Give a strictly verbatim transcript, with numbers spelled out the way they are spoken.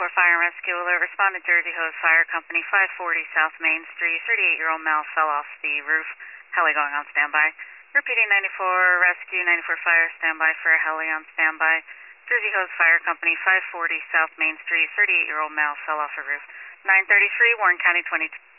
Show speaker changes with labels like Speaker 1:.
Speaker 1: ninety-four Fire and Rescue Alert. Respond to Jersey Hose Fire Company, five forty South Main Street. thirty-eight-year-old male fell off the roof. Heli going on standby. Repeating ninety-four Rescue, ninety-four Fire, standby for a heli on standby. Jersey Hose Fire Company, five forty South Main Street. thirty-eight-year-old male fell off a roof. nine thirty-three, Warren County twenty-two.